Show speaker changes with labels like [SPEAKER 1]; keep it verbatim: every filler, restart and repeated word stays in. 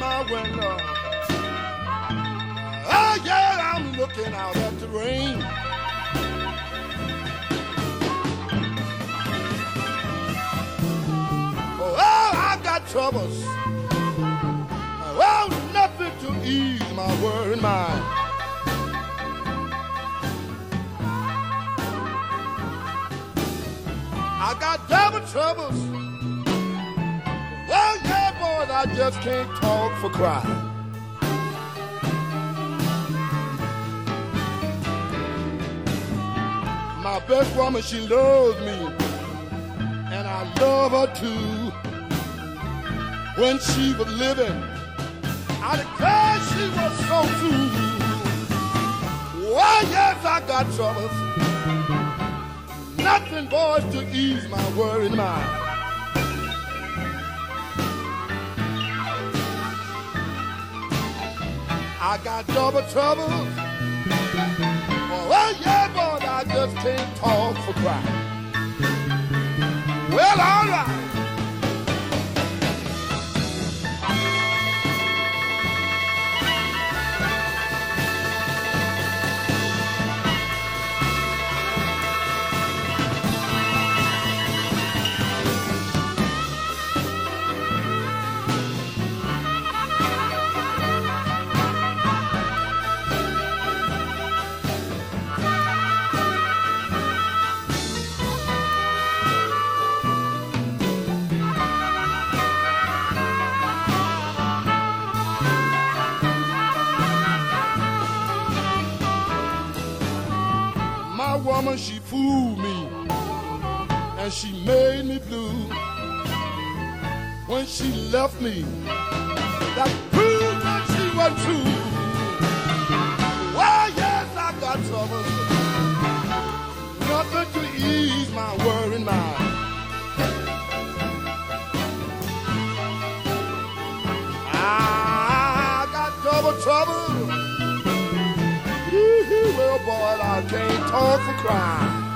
[SPEAKER 1] my window. Oh yeah, I'm looking out at the rain. Oh, I got troubles. Well, nothing to ease my worried mind. I got double troubles. Well, yeah, boys, I just can't talk for crying. My best woman, she loves me, and I love her too. When she was living, I declare she was so true. Well, yes, I got troubles. Nothing, boys, to ease my worried mind. I got double trouble. Oh, well, yeah, boy, I just can't talk for crying. Well, all right. My woman, she fooled me, and she made me blue. When she left me, that proved that she was true. Well, yes, I got trouble. Nothing to ease my worried mind. I got double trouble. Well, boy, I can't talk for crying.